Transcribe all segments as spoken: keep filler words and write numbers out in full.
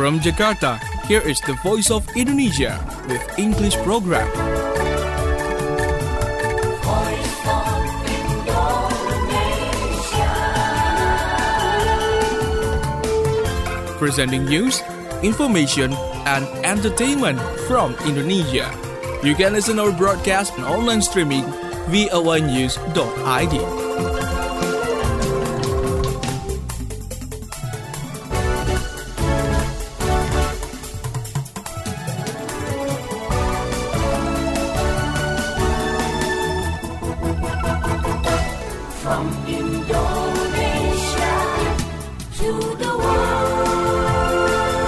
From Jakarta, here is the Voice of Indonesia with English program. Voice of Indonesia. Presenting news, information, and entertainment from Indonesia. You can listen our broadcast and online streaming v o a news dot i d. From Indonesia to the world.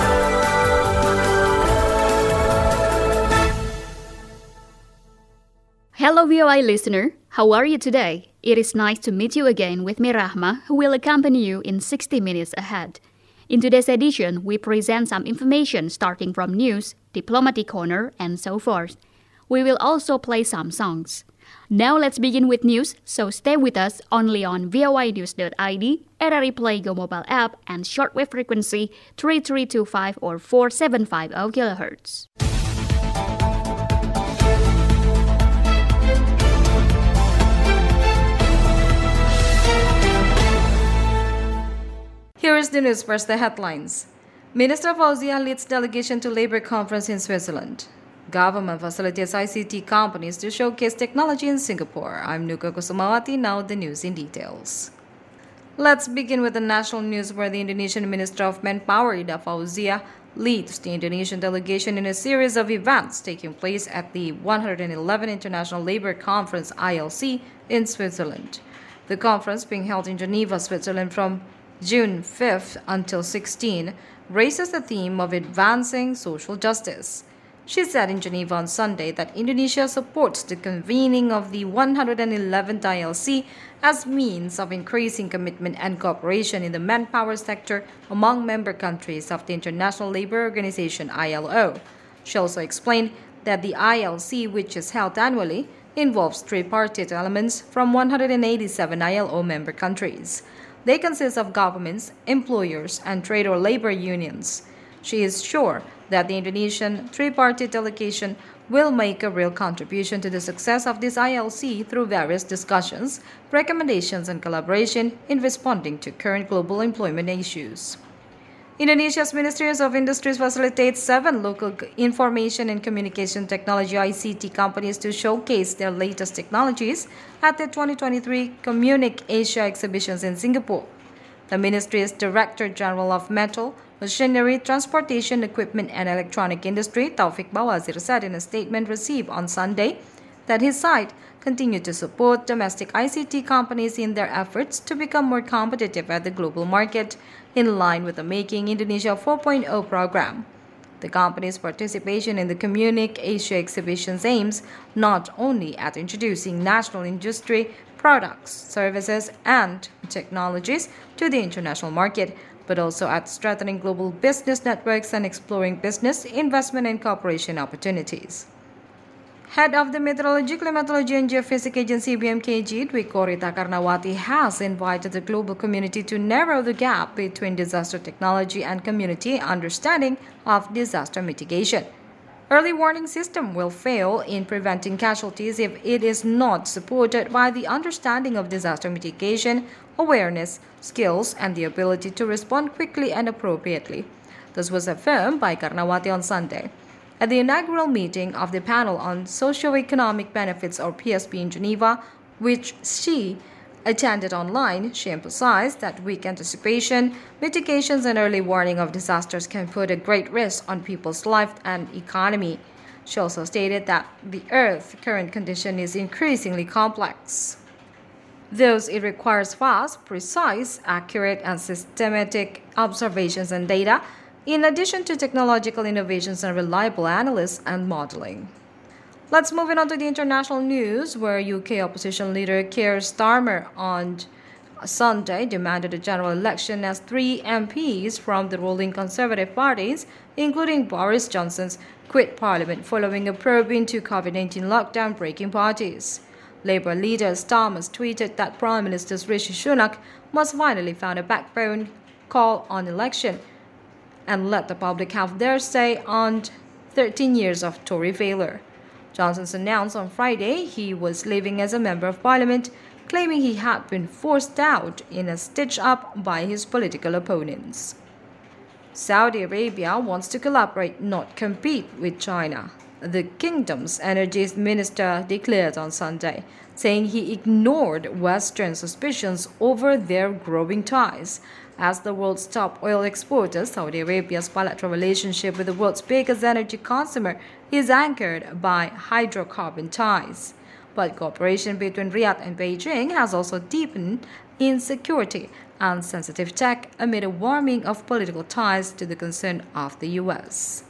Hello V O I listener, how are you today? It is nice to meet you again with me Rahma, who will accompany you in sixty minutes ahead. In today's edition, we present some information starting from news, diplomatic corner, and so forth. We will also play some songs. Now let's begin with news, so stay with us only on v o i news dot i d, R R I Play Go mobile app, and shortwave frequency three three two five or four seven five zero kilohertz. Here is the news. First, the headlines. Minister Fauzia leads delegation to Labour Conference in Switzerland. Government facilitates I C T companies to showcase technology in Singapore. I'm Nuka Kusumawati, now the news in details. Let's begin with the national news where the Indonesian Minister of Manpower, Ida Fauzia, leads the Indonesian delegation in a series of events taking place at the one hundred eleventh International Labour Conference I L C in Switzerland. The conference, being held in Geneva, Switzerland from June fifth until sixteenth, raises the theme of advancing social justice. She said in Geneva on Sunday that Indonesia supports the convening of the one hundred eleventh I L C as means of increasing commitment and cooperation in the manpower sector among member countries of the International Labour Organization I L O. She also explained that the I L C, which is held annually, involves tripartite elements from one hundred eighty-seven I L O member countries. They consist of governments, employers, and trade or labor unions. She is sure that the Indonesian tripartite delegation will make a real contribution to the success of this I L C through various discussions, recommendations, and collaboration in responding to current global employment issues. Indonesia's Ministries of Industries facilitates seven local information and communication technology I C T companies to showcase their latest technologies at the twenty twenty-three Communic Asia exhibitions in Singapore. The Ministry's Director General of Metal, Machinery, Transportation, Equipment and Electronic Industry, Taufik Bawazir, said in a statement received on Sunday that his side continued to support domestic I C T companies in their efforts to become more competitive at the global market, in line with the Making Indonesia four point oh program. The company's participation in the Communic Asia exhibitions aims not only at introducing national industry products, services, and technologies to the international market, but also at strengthening global business networks and exploring business, investment, and cooperation opportunities. Head of the Meteorology, Climatology and Geophysics Agency B M K G, Dwi Korita Karnawati, has invited the global community to narrow the gap between disaster technology and community understanding of disaster mitigation. Early warning system will fail in preventing casualties if it is not supported by the understanding of disaster mitigation, awareness, skills, and the ability to respond quickly and appropriately. This was affirmed by Karnawati on Sunday. At the inaugural meeting of the panel on Socio-Economic Benefits or P S B in Geneva, which she attended online, she emphasized that weak anticipation, mitigations, and early warning of disasters can put a great risk on people's life and economy. She also stated that the Earth's current condition is increasingly complex. Thus, it requires fast, precise, accurate, and systematic observations and data, in addition to technological innovations and reliable analysis and modeling. Let's move on to the international news, where U K opposition leader Keir Starmer on Sunday demanded a general election as three M Ps from the ruling Conservative parties, including Boris Johnson's, quit Parliament following a probe into COVID nineteen lockdown-breaking parties. Labour leader Starmer tweeted that Prime Minister Rishi Sunak must finally find a backbone call on election and let the public have their say on thirteen years of Tory failure. Johnson announced on Friday he was leaving as a member of parliament, claiming he had been forced out in a stitch-up by his political opponents. Saudi Arabia wants to collaborate, not compete with China, the kingdom's energy minister declared on Sunday, saying he ignored Western suspicions over their growing ties. As the world's top oil exporter, Saudi Arabia's bilateral relationship with the world's biggest energy consumer is anchored by hydrocarbon ties. But cooperation between Riyadh and Beijing has also deepened in security and sensitive tech amid a warming of political ties to the concern of the U S.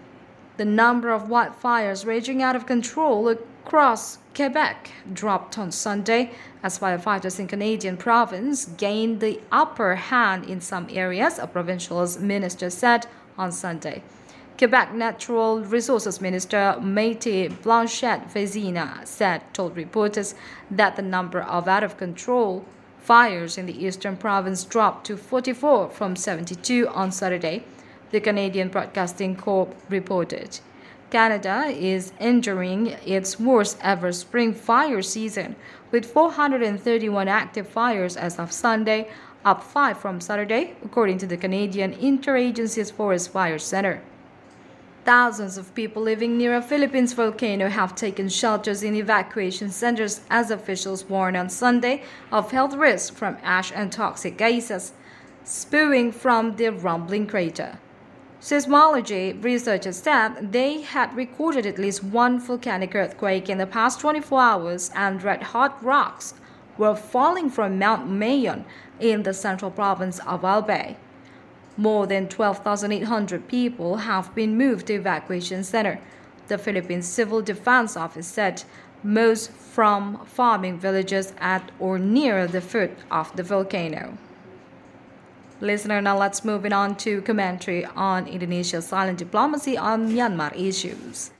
The number of wildfires raging out of control across Quebec dropped on Sunday as firefighters in Canadian province gained the upper hand in some areas, a provincial minister said on Sunday. Quebec Natural Resources Minister Métis Blanchette Vézina said told reporters that the number of out-of-control fires in the eastern province dropped to forty-four from seventy-two on Saturday, the Canadian Broadcasting Corp reported. Canada is entering its worst ever spring fire season, with four hundred thirty-one active fires as of Sunday, up five from Saturday, according to the Canadian Interagency's Forest Fire Center. Thousands of people living near a Philippines volcano have taken shelters in evacuation centers as officials warn on Sunday of health risks from ash and toxic gases spewing from the rumbling crater. Seismology researchers said they had recorded at least one volcanic earthquake in the past twenty-four hours, and red-hot rocks were falling from Mount Mayon in the central province of Albay. More than twelve thousand eight hundred people have been moved to evacuation center, the Philippines Civil Defense Office said, most from farming villages at or near the foot of the volcano. Listener, now let's move on to commentary on Indonesia's silent diplomacy on Myanmar issues.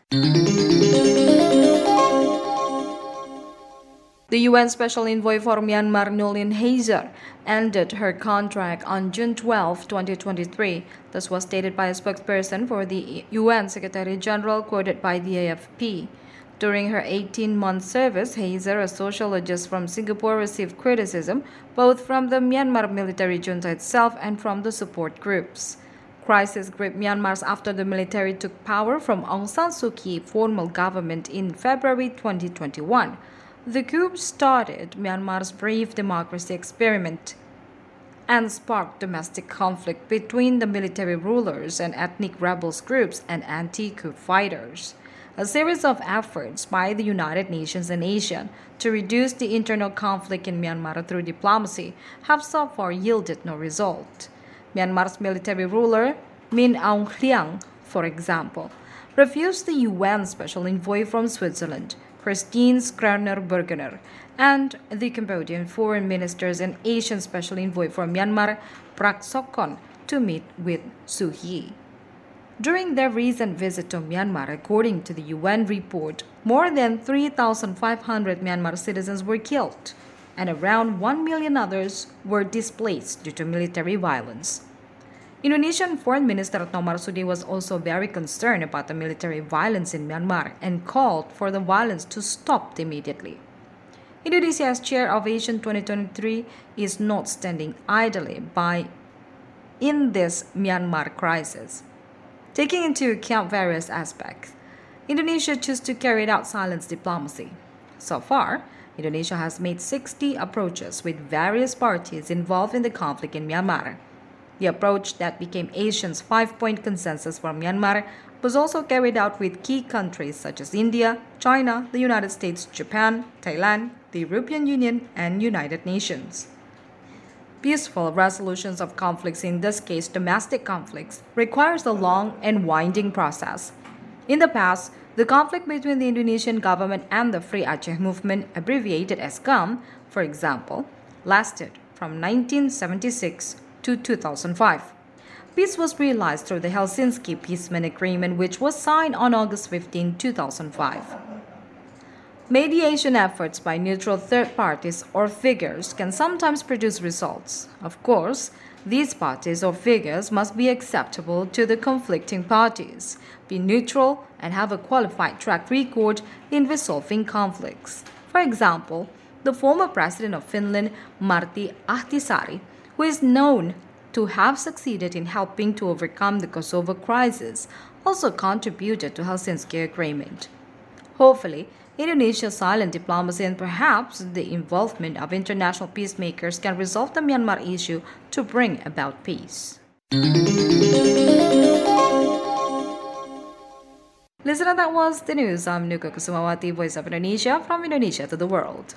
The U N Special Envoy for Myanmar, Noeleen Heyzer, ended her contract on June twelfth, twenty twenty-three. This was stated by a spokesperson for the U N Secretary-General, quoted by the A F P. During her eighteen-month service, Heyzer, a sociologist from Singapore, received criticism both from the Myanmar military junta itself and from the support groups. Crisis gripped Myanmar after the military took power from Aung San Suu Kyi's formal government in February twenty twenty-one. The coup started Myanmar's brief democracy experiment and sparked domestic conflict between the military rulers and ethnic rebels groups and anti-coup fighters. A series of efforts by the United Nations and ASEAN to reduce the internal conflict in Myanmar through diplomacy have so far yielded no result. Myanmar's military ruler, Min Aung Hlaing, for example, refused the U N Special Envoy from Switzerland, Christine Schreiner-Burgener, and the Cambodian Foreign Ministers and Asian Special Envoy for Myanmar, Prak Sokhonn, to meet with Suu Kyi. During their recent visit to Myanmar, according to the U N report, more than three thousand five hundred Myanmar citizens were killed, and around one million others were displaced due to military violence. Indonesian Foreign Minister Retno Marsudi was also very concerned about the military violence in Myanmar and called for the violence to stop immediately. Indonesia, as chair of ASEAN twenty twenty-three, is not standing idly by in this Myanmar crisis. Taking into account various aspects, Indonesia chose to carry out silence diplomacy. So far, Indonesia has made sixty approaches with various parties involved in the conflict in Myanmar. The approach that became ASEAN's five-point consensus for Myanmar was also carried out with key countries such as India, China, the United States, Japan, Thailand, the European Union, and United Nations. Peaceful resolutions of conflicts, in this case domestic conflicts, requires a long and winding process. In the past, the conflict between the Indonesian government and the Free Aceh movement, abbreviated as C A M, for example, lasted from nineteen seventy-six to two thousand five. Peace was realized through the Helsinki Peaceman Agreement, which was signed on August fifteenth, two thousand five. Mediation efforts by neutral third parties or figures can sometimes produce results. Of course, These parties or figures must be acceptable to the conflicting parties, be neutral, and have a qualified track record in resolving conflicts. For example, the former president of Finland, Martti Ahtisaari, who is known to have succeeded in helping to overcome the Kosovo crisis, also contributed to Helsinki Agreement. Hopefully, Indonesia's silent diplomacy and perhaps the involvement of international peacemakers can resolve the Myanmar issue to bring about peace. Listener, that was the news. I'm Nuka Kusumawati, Voice of Indonesia, from Indonesia to the world.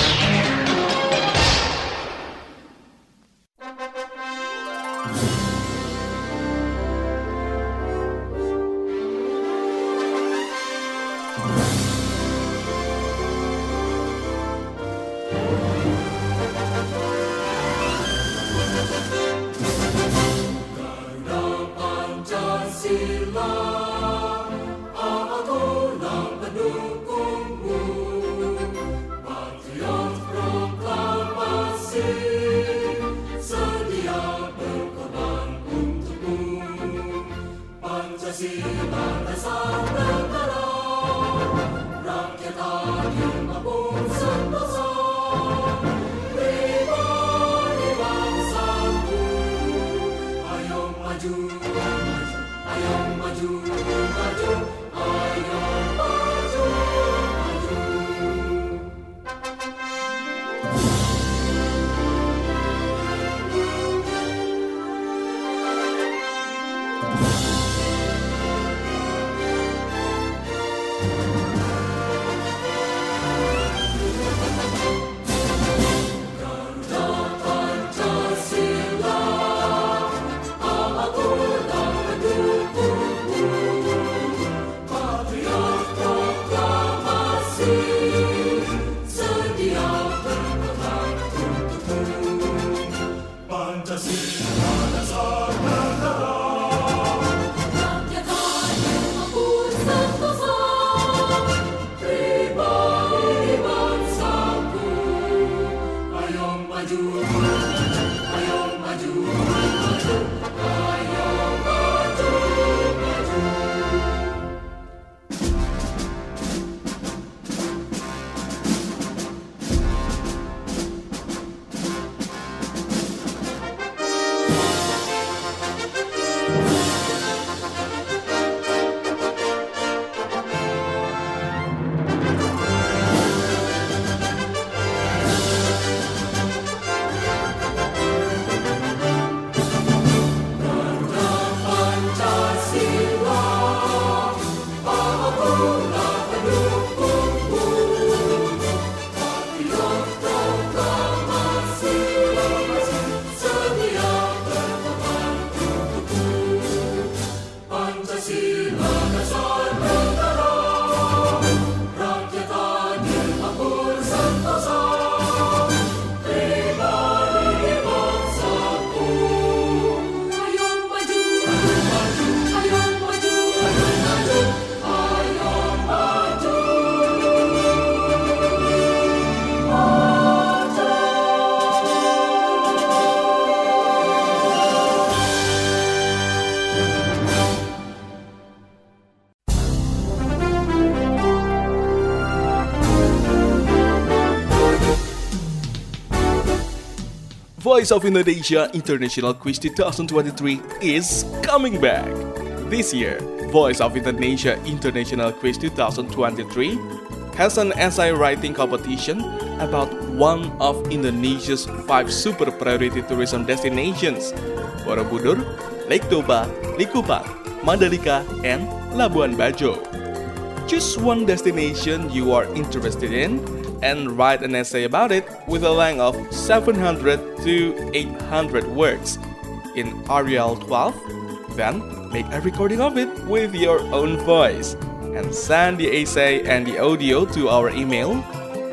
Voice of Indonesia International Quiz twenty twenty-three is coming back. This year, Voice of Indonesia International Quiz twenty twenty-three has an essay writing competition about one of Indonesia's five super priority tourism destinations: Borobudur, Lake Toba, Likupang, Mandalika, and Labuan Bajo. Choose one destination you are interested in and write an essay about it with a length of seven hundred to eight hundred words in Arial twelve. Then make a recording of it with your own voice and send the essay and the audio to our email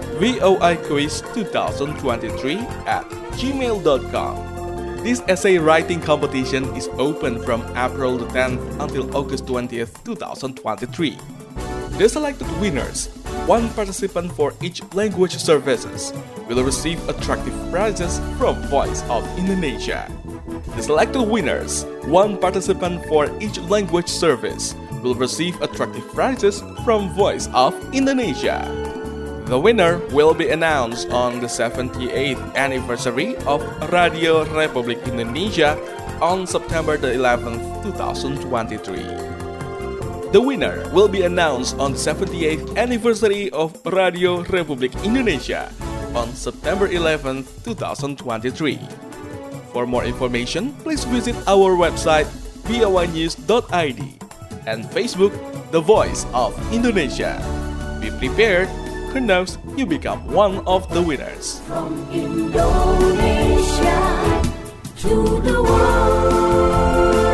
voiquiz twenty twenty-three at gmail dot com. This essay writing competition is open from April the tenth until August twentieth, twenty twenty-three. The selected winners, one participant for each language services, will receive attractive prizes from Voice of Indonesia. The selected winners, one participant for each language service, will receive attractive prizes from Voice of Indonesia. The winner will be announced on the seventy-eighth anniversary of Radio Republik Indonesia on September the eleventh, two thousand twenty-three. The winner will be announced on the seventy-eighth anniversary of Radio Republik Indonesia on September eleventh, two thousand twenty-three. For more information, please visit our website v o y news dot i d and Facebook The Voice of Indonesia. Be prepared, who knows, you become one of the winners. From Indonesia to the world.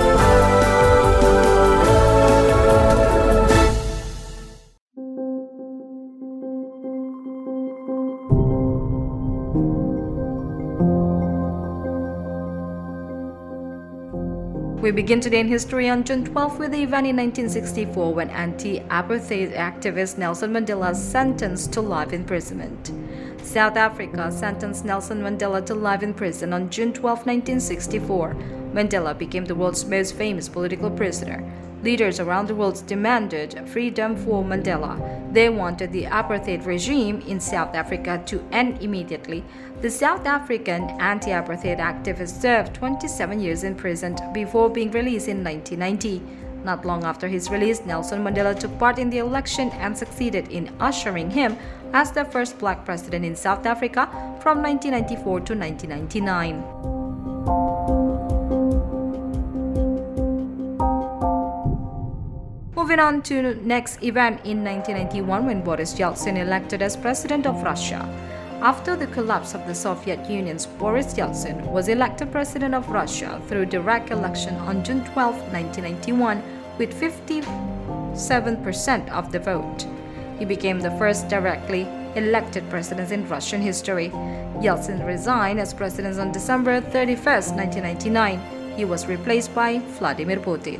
We begin today in history on June twelfth with the event in nineteen sixty-four when anti-apartheid activist Nelson Mandela was sentenced to life imprisonment. South Africa sentenced Nelson Mandela to life in prison on June twelfth, nineteen sixty-four. Mandela became the world's most famous political prisoner. Leaders around the world demanded freedom for Mandela. They wanted the apartheid regime in South Africa to end immediately. The South African anti-apartheid activist served twenty-seven years in prison before being released in nineteen ninety. Not long after his release, Nelson Mandela took part in the election and succeeded in ushering him as the first black president in South Africa from nineteen ninety-four to nineteen ninety-nine. Moving on to next event in nineteen ninety-one when Boris Yeltsin elected as president of Russia. After the collapse of the Soviet Union, Boris Yeltsin was elected president of Russia through direct election on June twelfth, nineteen ninety-one with fifty-seven percent of the vote. He became the first directly elected president in Russian history. Yeltsin resigned as president on December thirty-first, nineteen ninety-nine. He was replaced by Vladimir Putin.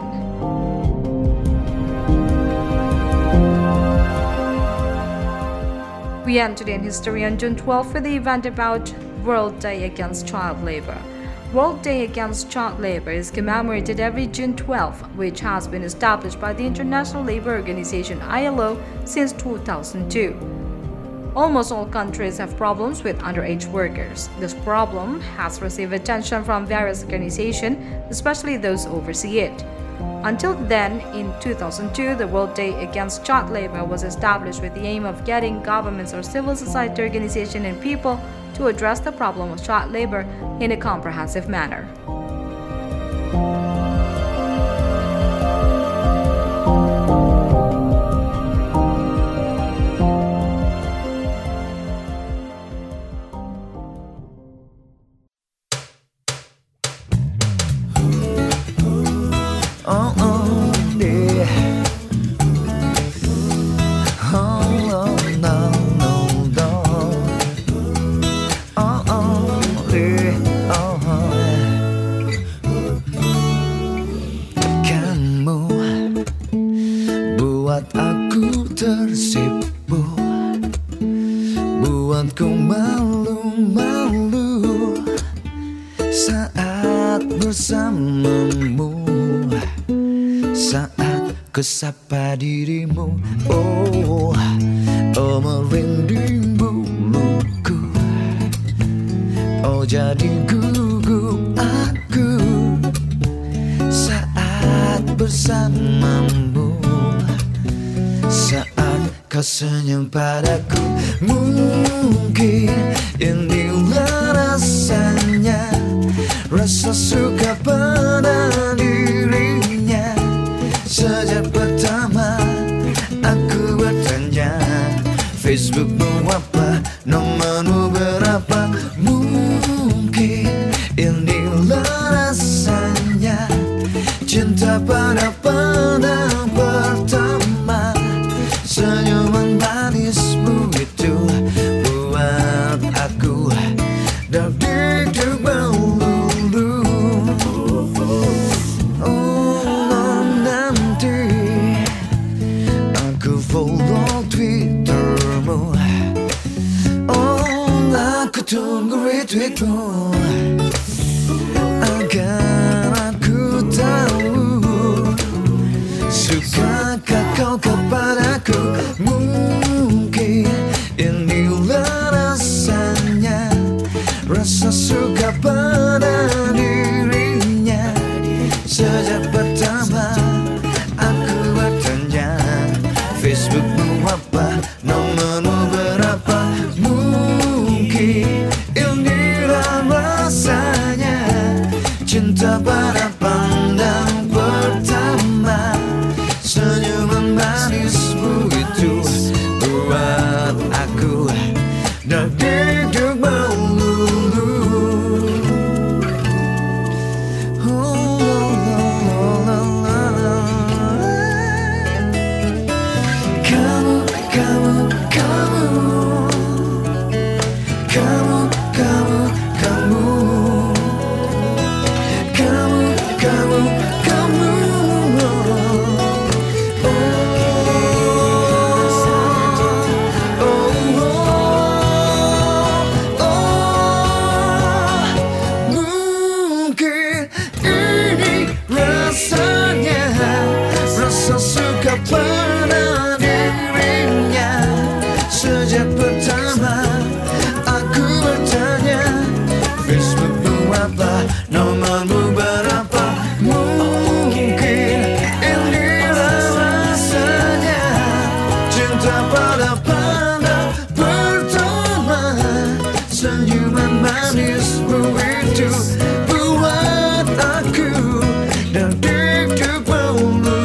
We end today in history on June twelfth with the event about World Day Against Child Labor. World Day Against Child Labor is commemorated every June twelfth, which has been established by the International Labour Organization I L O since two thousand two. Almost all countries have problems with underage workers. This problem has received attention from various organizations, especially those overseeing it. Until then, in two thousand two, the World Day Against Child Labor was established with the aim of getting governments or civil society organizations and people to address the problem of child labor in a comprehensive manner. tersipu, buatku malu-malu saat bersamamu, saat kusapa dirimu. Oh, oh merinding buluku, oh jadi gugup aku saat bersamamu, saat kau senyum padaku. Mungkin inilah rasanya, rasa suka pada dirinya. Sejak pertama aku bertanya, Facebookmu apa, nomormu berapa. Mungkin inilah rasanya, cinta pada pandang pertama. Senyuman manismu itu buat aku deg-deg melulu. Oh, nanti aku follow Twittermu. Oh, aku tunggu retweetmu. agar aku tahu, sukakah kau kepadaku? Mungkin inilah rasanya, rasa suka pada dirinya. Sejak pertama aku bertanya, Facebookmu apa, nomormu berapa? Mungkin inilah rasanya, cinta pada pandang pertama. Senyuman manismu itu buat aku deg-deg melulu. Oh, kamu, kamu, kamu, kamu, kamu, kamu, kamu, kamu, kamu. Pada dirinya. Sejak pertama aku bertanya, Facebookmu apa, nomormu berapa? Mungkin inilah rasanya, cinta pada pandang pertama. Senyuman manismu itu buat aku deg-deg melulu.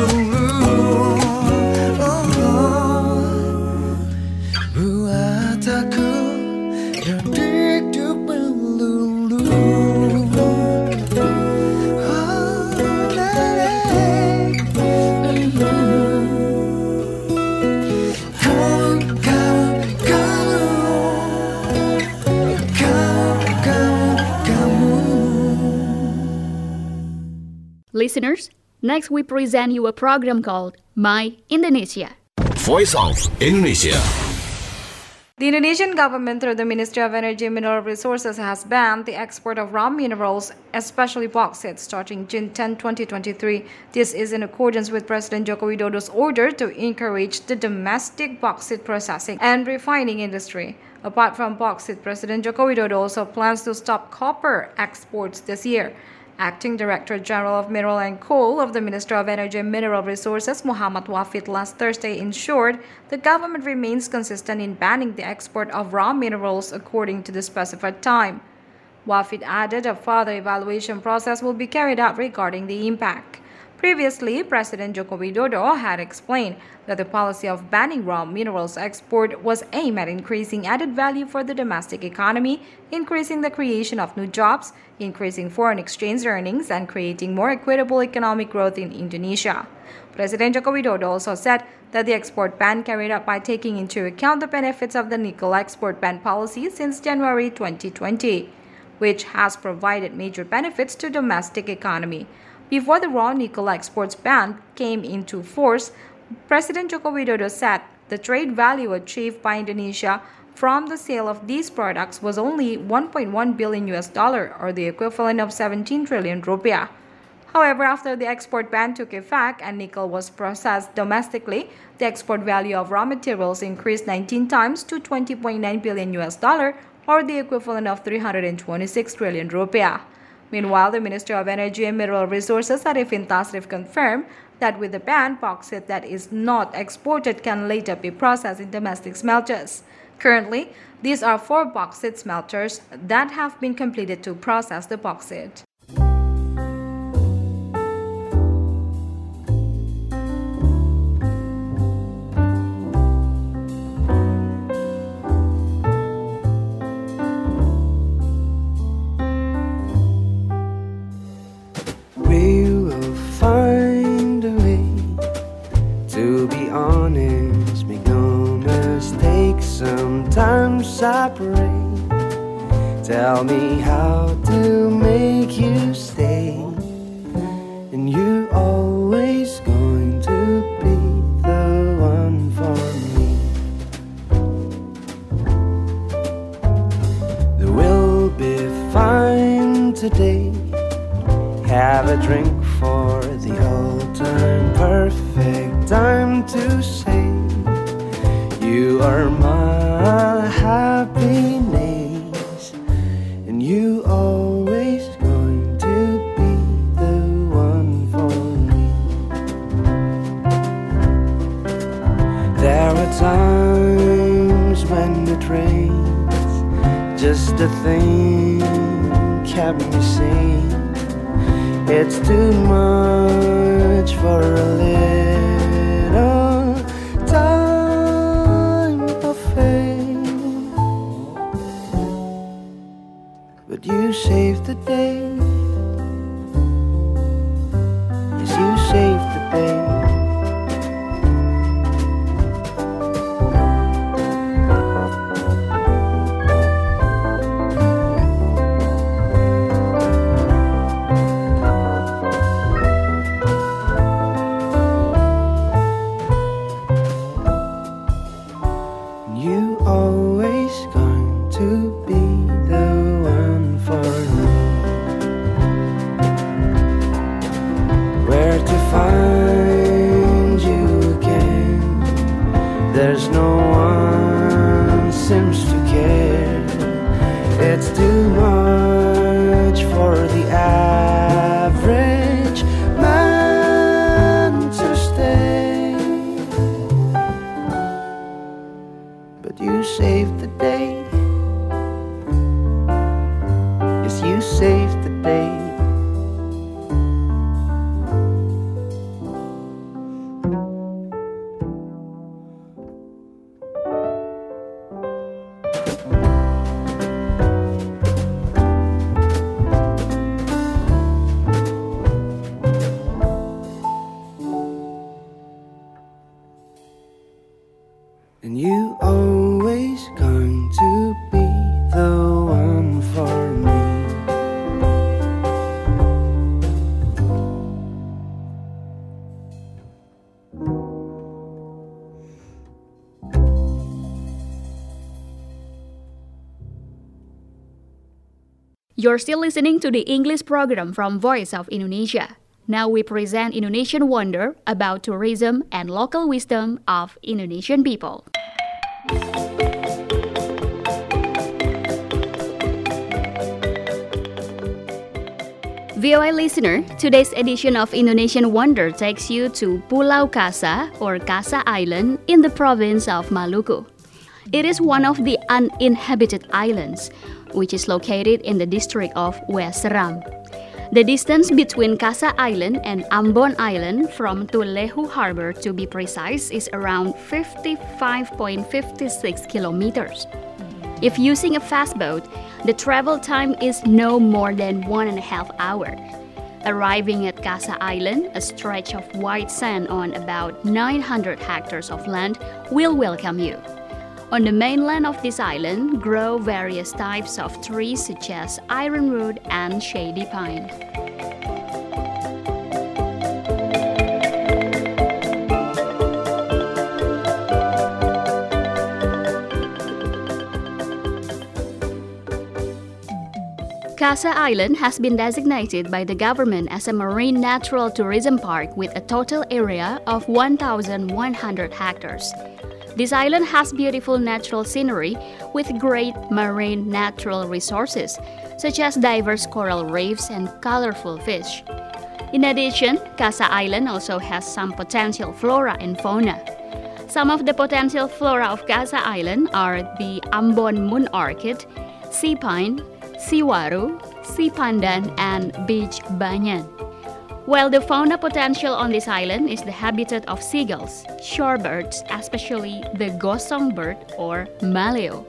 Listeners, next we present you a program called My Indonesia. Voice of Indonesia. The Indonesian government, through the Ministry of Energy and Mineral Resources, has banned the export of raw minerals, especially bauxite, starting June tenth, twenty twenty-three. This is in accordance with President Joko Widodo's order to encourage the domestic bauxite processing and refining industry. Apart from bauxite, President Joko Widodo also plans to stop copper exports this year. Acting Director General of Mineral and Coal of the Ministry of Energy and Mineral Resources, Muhammad Wafid, last Thursday ensured the government remains consistent in banning the export of raw minerals according to the specified time. Wafid added a further evaluation process will be carried out regarding the impact. Previously, President Joko Widodo had explained that the policy of banning raw minerals export was aimed at increasing added value for the domestic economy, increasing the creation of new jobs, increasing foreign exchange earnings, and creating more equitable economic growth in Indonesia. President Joko Widodo also said that the export ban carried out by taking into account the benefits of the nickel export ban policy since January twenty twenty, which has provided major benefits to domestic economy. Before the raw nickel exports ban came into force, President Joko Widodo said the trade value achieved by Indonesia from the sale of these products was only one point one billion U S dollar, or the equivalent of seventeen trillion rupiah. However, after the export ban took effect and nickel was processed domestically, the export value of raw materials increased nineteen times to twenty point nine billion U S dollar, or the equivalent of three hundred twenty-six trillion rupiah. Meanwhile, the Ministry of Energy and Mineral Resources, Arifin Tasrif, confirmed that with the ban, bauxite that is not exported can later be processed in domestic smelters. Currently, these are four bauxite smelters that have been completed to process the bauxite. Find a way to be honest, make no mistakes. Sometimes I pray, tell me how to make you stay, and you always going to be the one for me. There will be fine today, have a drink for the old time, perfect time to say you are my happiness, and you always going to be the one for me. There were times when the trains, just a thing kept me saying it's too much for a little time of fame. But you saved the day. Yes, you saved the day. There's no one seems to care. It's too much for the average man to stay. But you saved the day. Yes, you saved the day. And you always going to be the one for me. You're still listening to the English program from Voice of Indonesia. Now we present Indonesian Wonder about tourism and local wisdom of Indonesian people. V O A listener, today's edition of Indonesian Wonder takes you to Pulau Kasa or Kasa Island in the province of Maluku. It is one of the uninhabited islands, which is located in the district of West Seram. The distance between Kasa Island and Ambon Island, from Tulehu Harbor to be precise, is around fifty-five point five six kilometers. If using a fast boat, the travel time is no more than one and a half hours. Arriving at Kasa Island, a stretch of white sand on about nine hundred hectares of land will welcome you. On the mainland of this island grow various types of trees such as ironwood and shady pine. Kasa Island has been designated by the government as a marine natural tourism park with a total area of one thousand one hundred hectares. This island has beautiful natural scenery with great marine natural resources, such as diverse coral reefs and colorful fish. In addition, Kasa Island also has some potential flora and fauna. Some of the potential flora of Kasa Island are the Ambon moon orchid, sea pine, sea waru, sea pandan, and beach banyan. While the fauna potential on this island is the habitat of seagulls, shorebirds, especially the gosong bird or maleo.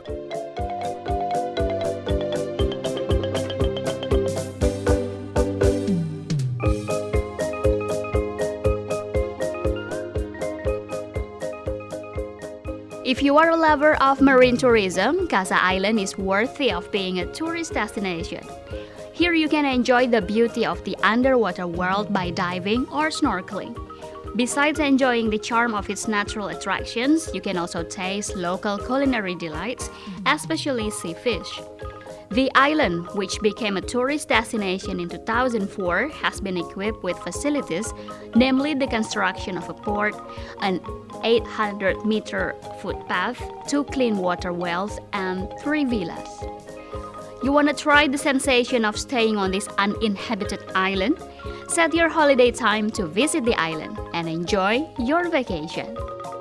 If you are a lover of marine tourism, Kasa Island is worthy of being a tourist destination. Here you can enjoy the beauty of the underwater world by diving or snorkeling. Besides enjoying the charm of its natural attractions, you can also taste local culinary delights, especially sea fish. The island, which became a tourist destination in two thousand four, has been equipped with facilities, namely the construction of a port, an eight hundred meter footpath, two clean water wells, and three villas. You want to try the sensation of staying on this uninhabited island? Set your holiday time to visit the island and enjoy your vacation.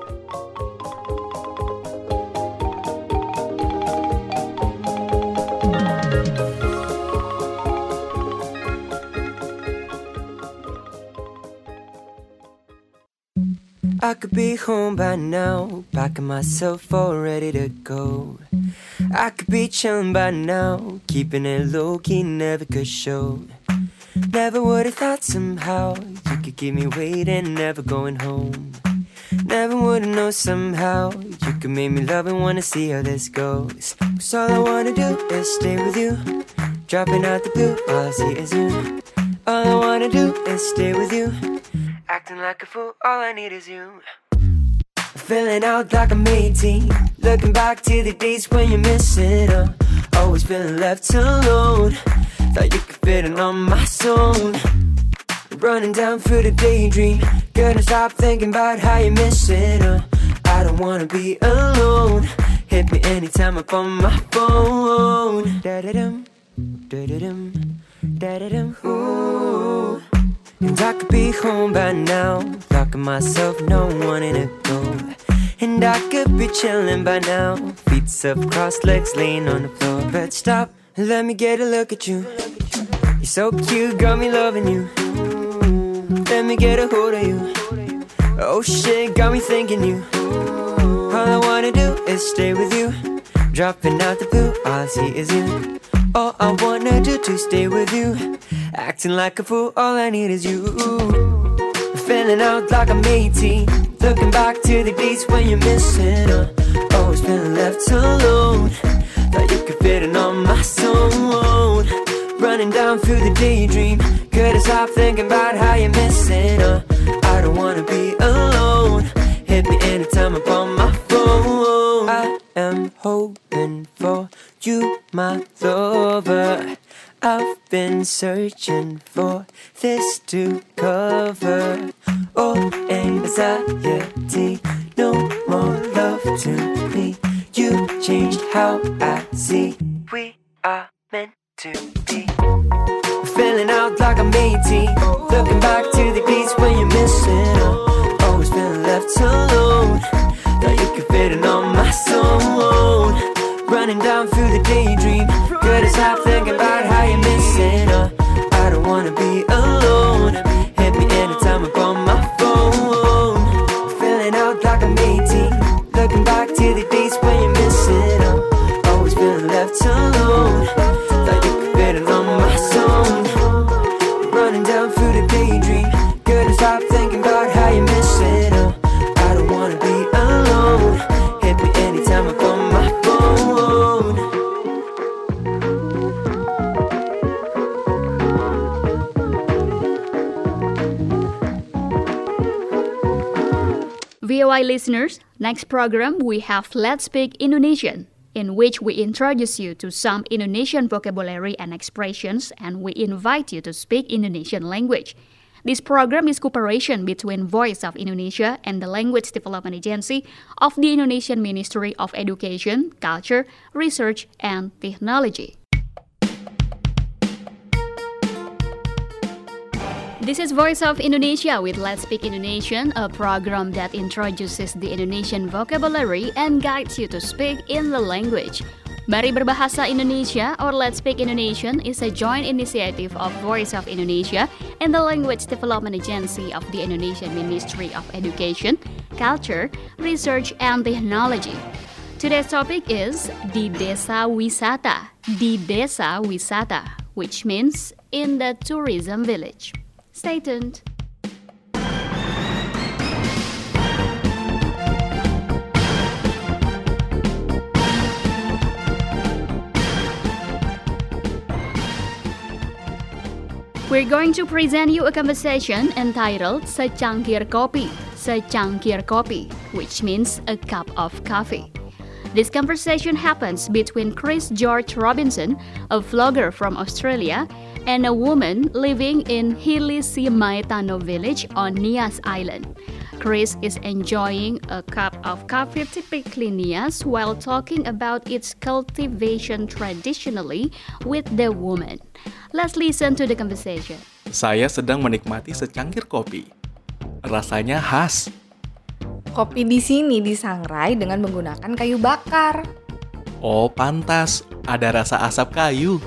I could be home by now, packing myself all ready to go. I could be chillin' by now, keeping it low-key, never could show. Never would've thought somehow you could keep me waiting, never going home. Never would've known somehow you could make me love and wanna see how this goes. 'Cause all I wanna do is stay with you, dropping out the blue, all I see is you. All I wanna do is stay with you, acting like a fool, all I need is you. Feeling out like I'm eighteen, looking back to the days when you're missing out. Always feeling left alone, thought you could fit in on my zone. Running down through the daydream, couldn't stop thinking about how you're missing out. I don't wanna be alone, hit me anytime up on my phone. Da-da-dum, da-da-dum, da-da-dum, ooh. And I could be home by now, locking myself, no wanting to go. And I could be chilling by now, feet up, crossed legs, laying on the floor. But stop and let me get a look at you. You're so cute, got me loving you. Let me get a hold of you. Oh shit, got me thinking you. All I wanna do is stay with you, dropping out the blue, all I see is you. All I wanna do to stay with you, acting like a fool, all I need is you. Feeling out like I'm eighteen, looking back to the days when you're missing out. Always feeling left alone, thought you could fit in on my zone. Running down through the daydream, couldn't stop thinking about how you're missing out. I don't wanna be alone, hit me anytime I'm on my phone. I am hoping for you, my lover. I've been searching for this to cover all anxiety, no more love to me. You changed how I see, we are meant to be. Feeling out like I'm eighteen, looking back to the days when you're missing out. Always feeling left alone, thought you could fit in on my zone. Running down through the daydream, couldn't stop thinking about how you're missing out. I don't wanna be alone, hit me anytime I'm on my phone. Feeling out like I'm eighteen, looking back to the days when you're missing out. Always feeling left alone, thought you could fit in on my zone. Running down through the daydream, couldn't stop thinking about how you're missing out. I don't wanna be alone, hit me anytime I'm on my phone. V O I listeners, next program we have Let's Speak Indonesian, in which we introduce you to some Indonesian vocabulary and expressions, and we invite you to speak Indonesian language. This program is cooperation between Voice of Indonesia and the Language Development Agency of the Indonesian Ministry of Education, Culture, Research, and Technology. This is Voice of Indonesia with Let's Speak Indonesian, a program that introduces the Indonesian vocabulary and guides you to speak in the language. Mari Berbahasa Indonesia or Let's Speak Indonesian is a joint initiative of Voice of Indonesia and the Language Development Agency of the Indonesian Ministry of Education, Culture, Research, and Technology. Today's topic is Di Desa Wisata, Di Desa Wisata, which means in the tourism village. Stay tuned. We're going to present you a conversation entitled Secangkir Kopi, Secangkir Kopi, which means a cup of coffee. This conversation happens between Chris George Robinson, a vlogger from Australia, and a woman living in Hilisimaitano village on Nias Island. Chris is enjoying a cup of coffee, typically Nias, while talking about its cultivation traditionally with the woman. Let's listen to the conversation. Saya sedang menikmati secangkir kopi. Rasanya khas. Kopi di sini disangrai dengan menggunakan kayu bakar. Oh, pantas. Ada rasa asap kayu.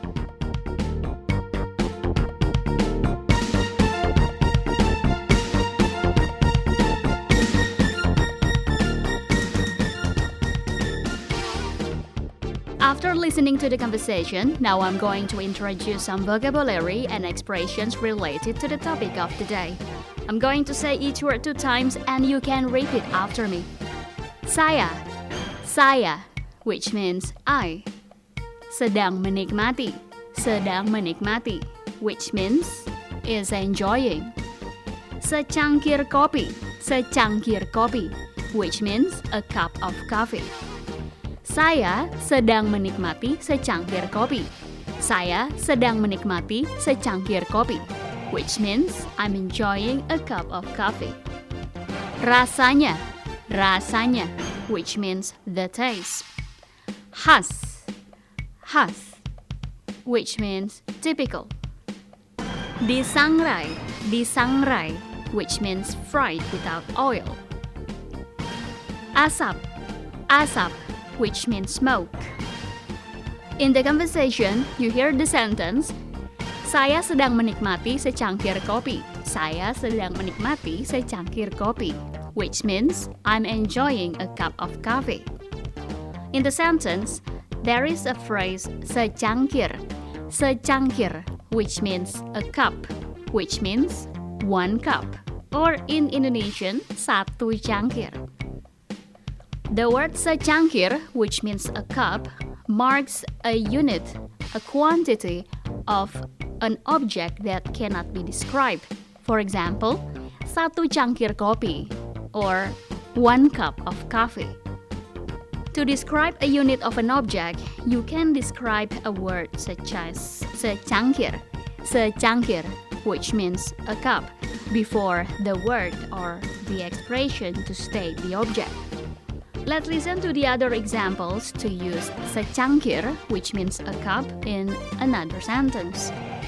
After listening to the conversation, now I'm going to introduce some vocabulary and expressions related to the topic of the day. I'm going to say each word two times and you can repeat after me. Saya, saya, which means I. Sedang menikmati, sedang menikmati, which means is enjoying. Secangkir kopi, secangkir kopi, which means a cup of coffee. Saya sedang menikmati secangkir kopi. Saya sedang menikmati secangkir kopi, which means I'm enjoying a cup of coffee. Rasanya, rasanya, which means the taste. Khas, khas, which means typical. Disangrai, disangrai, which means fried without oil. Asap, asap, which means smoke. In the conversation, you hear the sentence, saya sedang menikmati secangkir kopi. Saya sedang menikmati secangkir kopi, which means I'm enjoying a cup of coffee. In the sentence, there is a phrase secangkir, secangkir, which means a cup, which means one cup, or in Indonesian, satu cangkir. The word secangkir, which means a cup, marks a unit, a quantity of an object that cannot be described. For example, satu cangkir kopi or one cup of coffee. To describe a unit of an object, you can describe a word such as secangkir, secangkir, which means a cup, before the word or the expression to state the object. Let's listen to the other examples to use secangkir, which means a cup, in another sentence.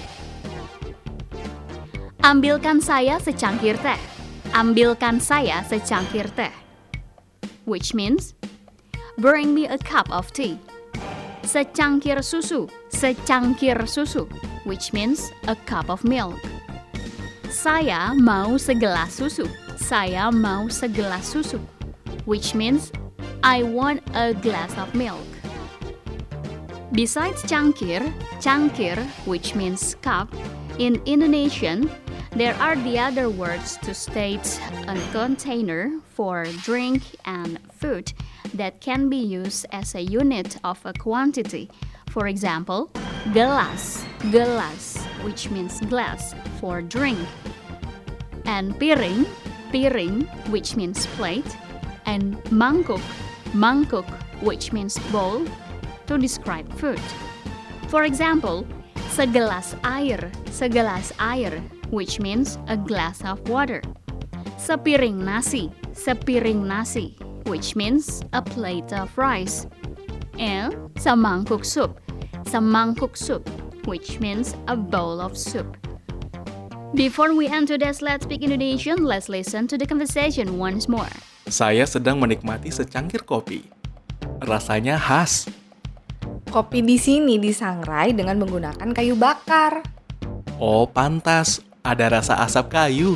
Ambilkan saya secangkir teh. Ambilkan saya secangkir teh. Which means, bring me a cup of tea. Secangkir susu. Secangkir susu. Which means a cup of milk. Saya mau segelas susu. Saya mau segelas susu. Which means, I want a glass of milk. Besides cangkir, cangkir, which means cup, in Indonesian, there are the other words to state a container for drink and food that can be used as a unit of a quantity. For example, gelas, gelas, which means glass for drink, and piring, piring, which means plate, and mangkuk, mangkuk, which means bowl, to describe food. For example, segelas air, segelas air, which means a glass of water. Sepiring nasi, sepiring nasi, which means a plate of rice. And semangkuk soup, semangkuk soup, which means a bowl of soup. Before we end today's Let's Speak Indonesian, let's listen to the conversation once more. Saya sedang menikmati secangkir kopi. Rasanya khas. Kopi di sini disangrai dengan menggunakan kayu bakar. Oh, pantas. Ada rasa asap kayu.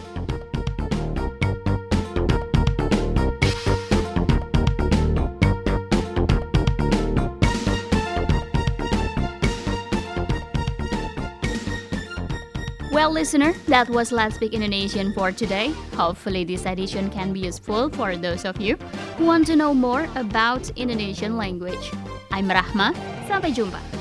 Well, listener, that was Let's Speak Indonesian for today. Hopefully this edition can be useful for those of you who want to know more about Indonesian language. I'm Rahma, sampai jumpa.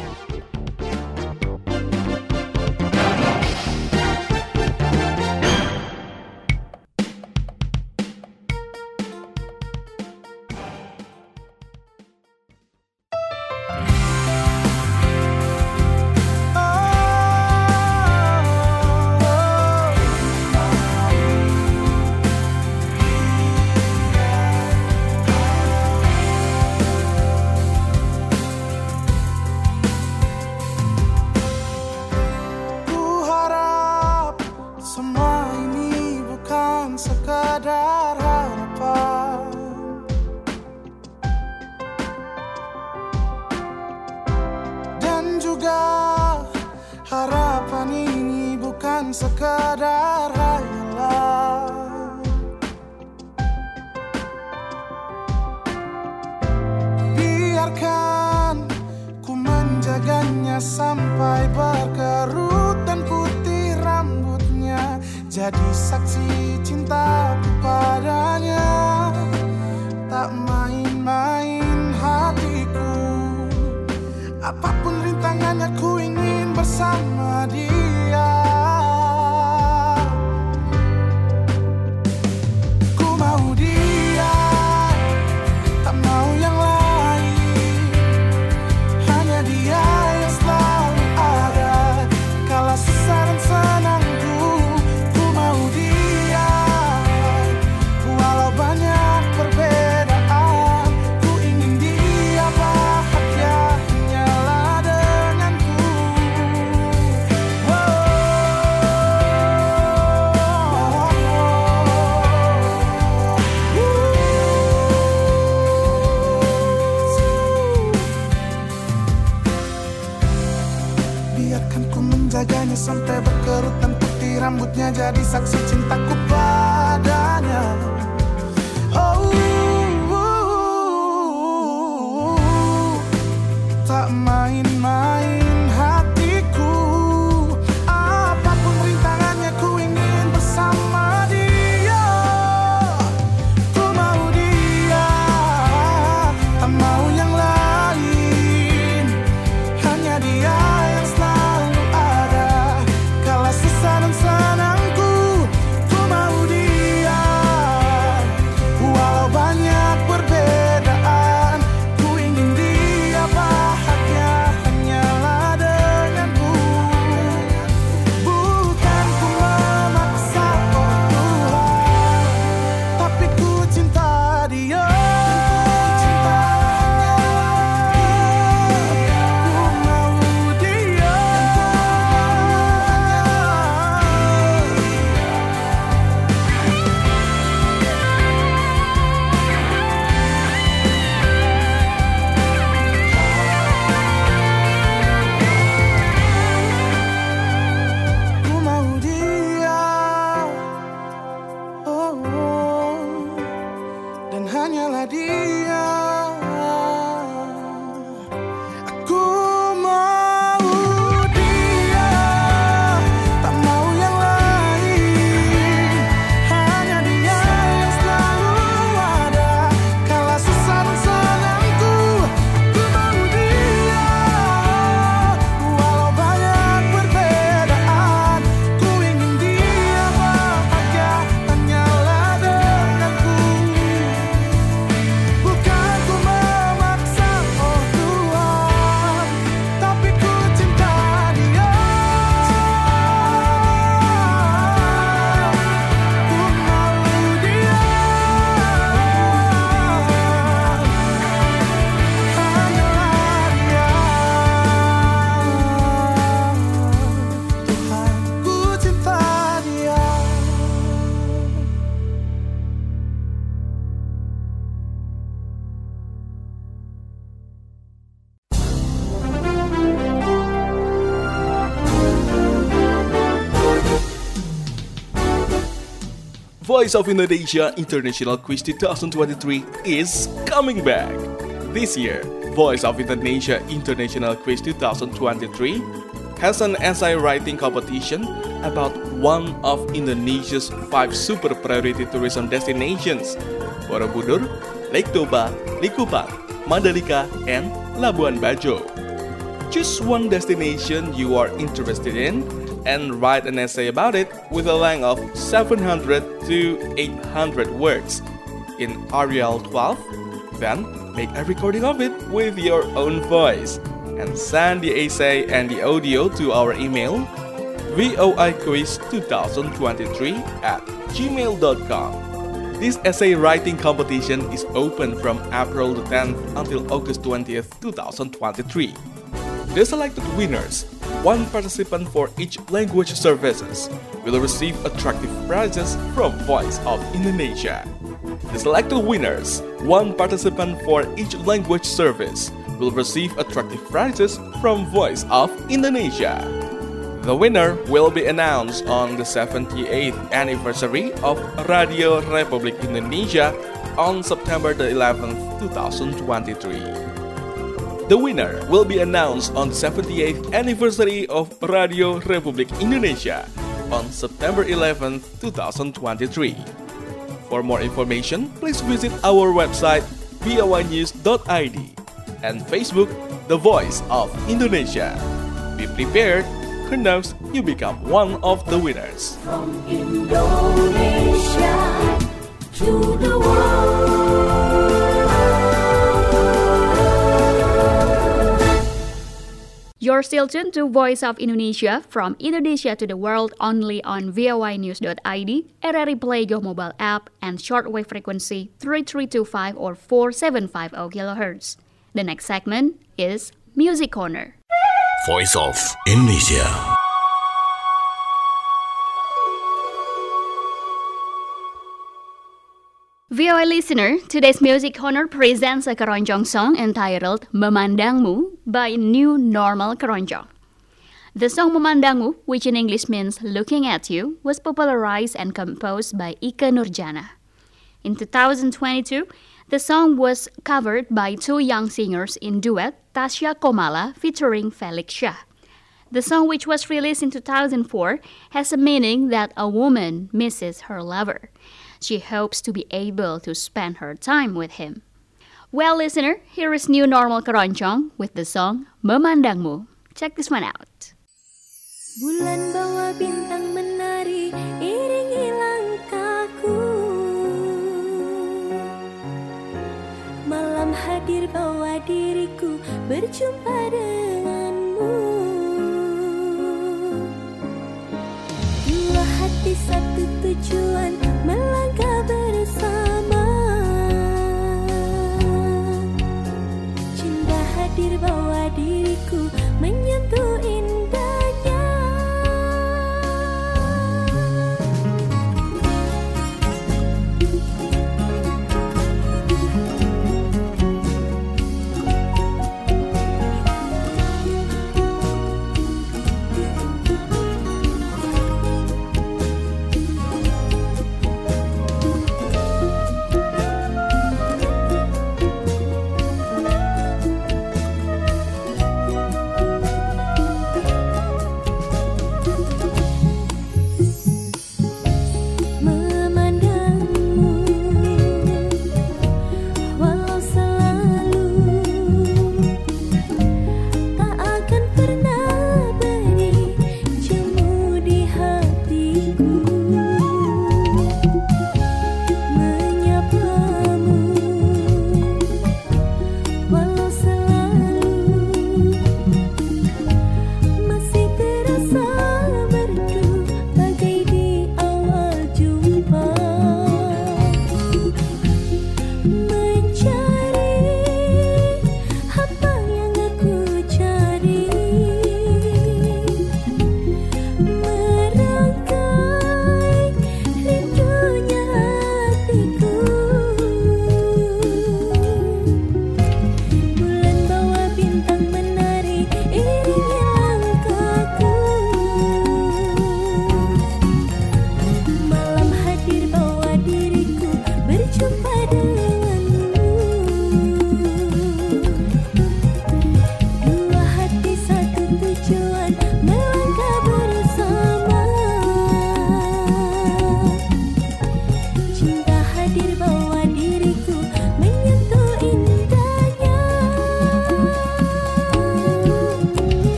juga harapan ini bukan sekadar hayalan. Biarkan ku menjaganya sampai berkerut dan putih rambutnya, jadi saksi cintaku padanya. Tak main-main hatiku, apapun rintangannya ku ingin bersama dia. Ku mau dia, tak mau yang lain. Hanya dia yang selalu ada kala susah dan senangku. Ku mau dia, walau banyak perbedaan. Ku ingin dia bahagia hanyalah denganku. Biarkan ku menjaganya sampai berkerut dan putih rambutnya, jadi saksi cintaku padanya. Oh, tak main-main hatiku, apapun rintangannya ku ingin bersama dia. Ku mau dia, tak mau yang lain. Hanya dia yang selalu ada kala susah dan senangku. Ku mau dia, walau banyak perbedaan. Ku ingin dia bahagia hanyalah denganku. Bukan ku memaksa, oh Tuhan, tapi ku cinta dia. Ku mau dia. Ku mau dia, oh, oh, dan hanyalah dia. Aku mau dia, tak mau yang lain. Hanya dia yang selalu ada kala susah dan senangku. Ku mau dia, walau banyak perbedaan. Ku ingin dia bahagia hanyalah denganku. Bukan ku memaksa, oh Tuhan, tapi ku cinta dia. Ku mau dia, hanyalah dia. Tuhan, ku cinta dia. Voice of Indonesia International Quiz twenty twenty-three is coming back. This year, Voice of Indonesia International Quiz twenty twenty-three has an essay writing competition about one of Indonesia's five super priority tourism destinations: Borobudur, Lake Toba, Likupang, Mandalika, and Labuan Bajo. Choose one destination you are interested in and write an essay about it with a length of seven hundred to eight hundred words in Arial twelve. Then make a recording of it with your own voice and send the essay and the audio to our email voiquiz twenty twenty-three at gmail dot com. This essay writing competition is open from April the tenth until August twentieth, twenty twenty-three. The selected winners, one participant for each language services, will receive attractive prizes from Voice of Indonesia. The selected winners, one participant for each language service, will receive attractive prizes from Voice of Indonesia. The winner will be announced on the seventy-eighth anniversary of Radio Republik Indonesia on September the eleventh, twenty twenty-three. The winner will be announced on the seventy-eighth anniversary of Radio Republik Indonesia on September eleventh, twenty twenty-three. For more information, please visit our website v o y news dot i d and Facebook The Voice of Indonesia. Be prepared, who knows you become one of the winners. From Indonesia to the world. You're still tuned to Voice of Indonesia, from Indonesia to the world, only on v o y news dot i d, R R I Play Go mobile app, and shortwave frequency three three two five or four seven five zero kilohertz. The next segment is Music Corner. Voice of Indonesia. V O A listener, today's Music Corner presents a keroncong song entitled Memandangmu by New Normal Keroncong. The song Memandangmu, which in English means looking at you, was popularized and composed by Ikke Nurjana. In two thousand twenty-two, the song was covered by two young singers in duet, Tasya Komala featuring Felix Shah. The song, which was released in two thousand four, has a meaning that a woman misses her lover. She hopes to be able to spend her time with him. Well, listener, here is New Normal Keroncong with the song Memandangmu. Check this one out. Bulan bawa bintang menari, iringi langkahku. Malam hadir bawa diriku, berjumpa denganmu. Dua hati satu tujuan, melangkah bersama. Cinta hadir bawa diriku, menyentuh indahnya.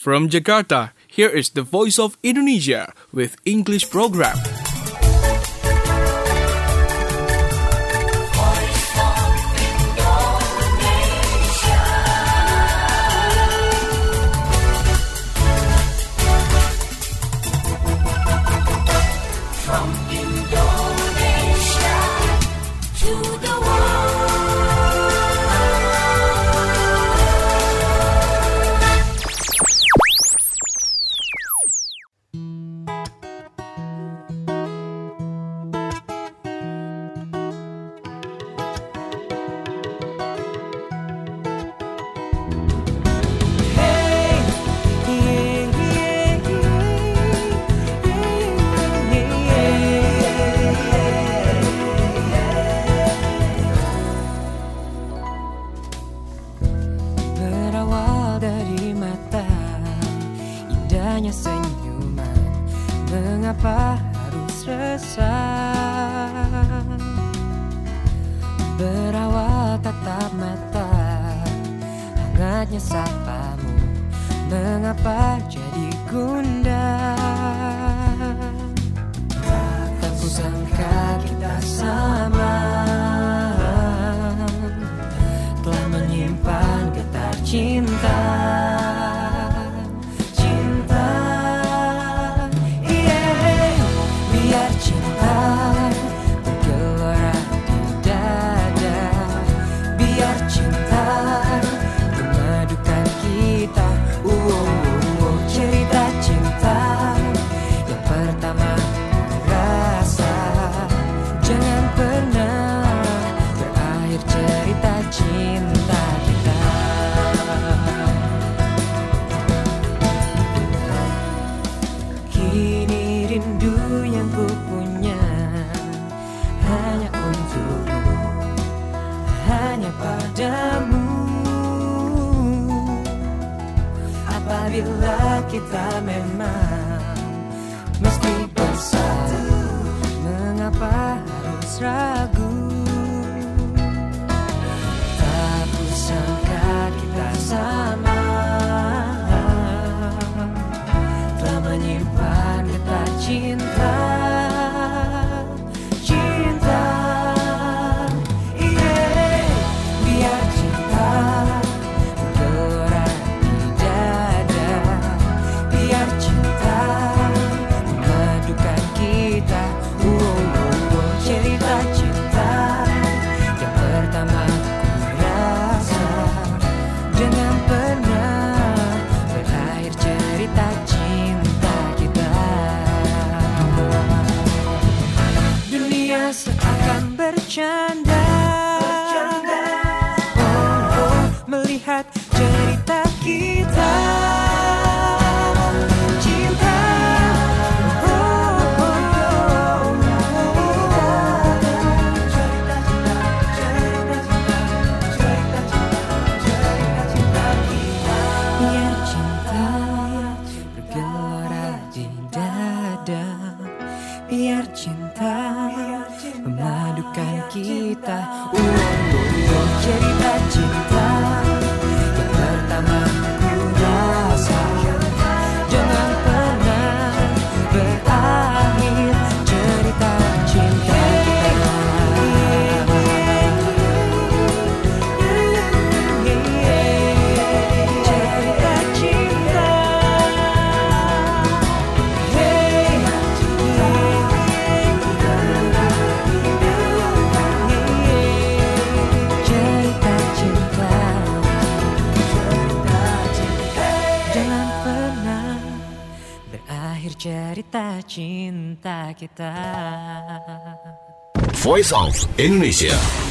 From Jakarta, here is the Voice of Indonesia with English program. Mengapa harus resah? Berawal tatap mata, hangatnya sapamu. Mengapa jadi gundah? Tak kusangka kita sama, telah menyimpan getar cinta. Apabila kita memang mesti bersatu, mengapa harus ragu? Tak kusangka kita sama, telah menyimpan getar cinta. Cinta, yeah. Biar cinta seakan bercanda, oh, oh, melihat cerita kita. Cinta, oh, oh, oh, cerita, cerita, cerita, cerita, cerita kita. Biar cinta bergelora di dada, biar cinta memadukan kita. Uh, uh, uh, cerita cinta yang pertama ku rasa, jangan pernah berakhir cerita cinta kita. Cerita cinta, hey, cerita cinta kita. Voice of Indonesia.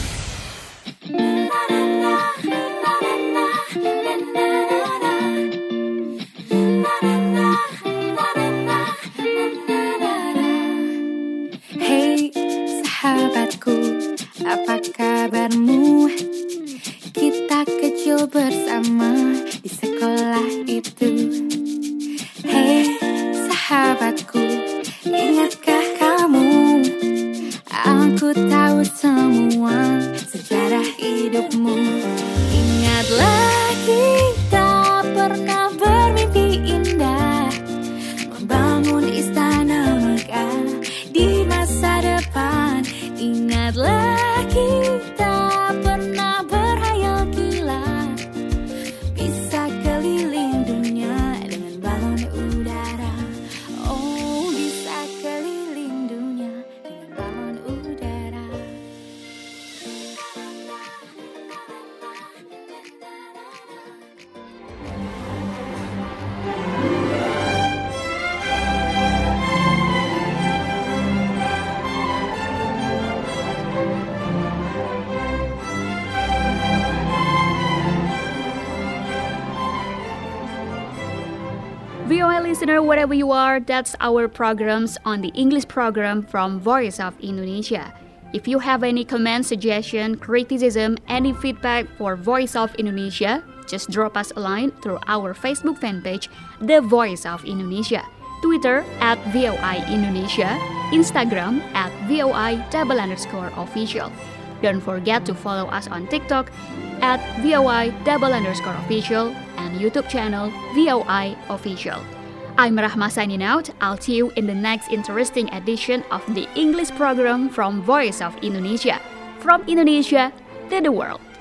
Hey sahabatku, apa kabarmu? Kita kecil bersama di sekolah itu. Hey sahabatku, ingatkah kamu? Aku tahu semua sejarah hidupmu. Ingatlah kita pernah bermimpi listener, wherever you are, that's our programs on the English program from Voice of Indonesia. If you have any comment, suggestion, criticism, any feedback for Voice of Indonesia, just drop us a line through our Facebook fan page, The Voice of Indonesia, Twitter at V O I Indonesia, Instagram at V O I double underscore official. Don't forget to follow us on TikTok at V O I double underscore official and YouTube channel V O I official. I'm Rahma signing out. I'll see you in the next interesting edition of the English program from Voice of Indonesia. From Indonesia to the world.